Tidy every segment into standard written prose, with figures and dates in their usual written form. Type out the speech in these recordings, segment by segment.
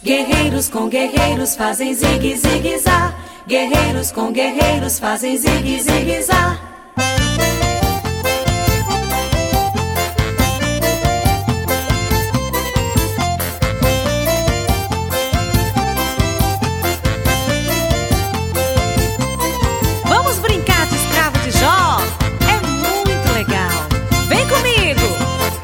Guerreiros com guerreiros fazem zigue, zigue, zá. Guerreiros com guerreiros fazem zigue, zigue, zá. Vamos brincar de escravo de Jó? É muito legal. Vem comigo!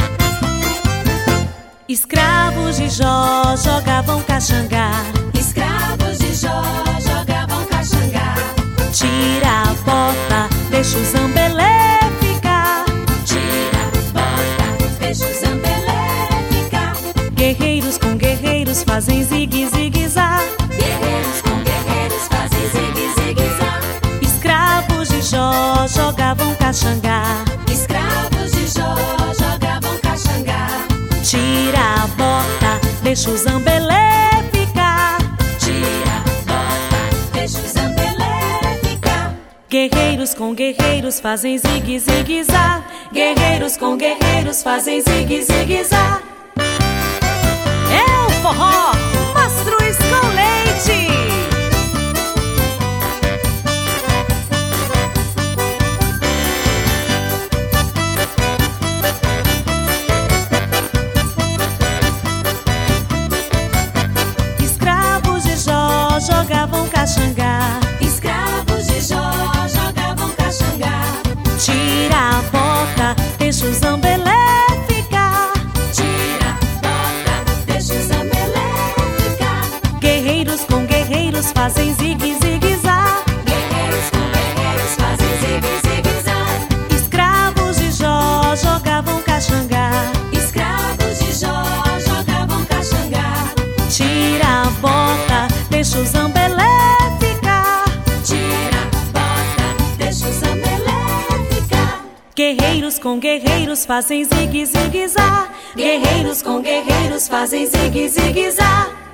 Escravos de Jó jogavam caxangá. Escravos de Jó jogavam caxangá. Tira a bota, deixa o zambelé ficar. Tira a bota, deixa o zambelé ficar. Guerreiros com guerreiros fazem zigue, zigue, zá. Guerreiros com guerreiros fazem zigue, zigue, zá. Escravos de Jó jogavam caxangá. Escravos de Jó jogavam caxangá. Tira a bota, deixa o zambelé ficar. Tira a bota, deixa o zambelé ficar. Guerreiros com guerreiros fazem zigue, zigue, zá. Guerreiros com guerreiros fazem zigue, zigue, zá. É o forró Mastruz com Leite. Escravos de Jó jogavam caxangá. Escravos de Jó jogavam caxangá. Tira a bota, deixa o zambelé ficar. Tira a bota, deixa o zambelé ficar. Guerreiros com guerreiros fazem zigue, zigue, zá. Guerreiros com guerreiros fazem zigue, zigue, zá. Escravos de Jó jogavam caxangá. Escravos de Jó jogavam caxangá. Tira a bota, deixa o zambelé ficar. Tira a bota, deixa o zambelé ficar. Guerreiros com guerreiros fazem zigue, zigue, zá. Guerreiros com guerreiros fazem zigue, zigue, zá.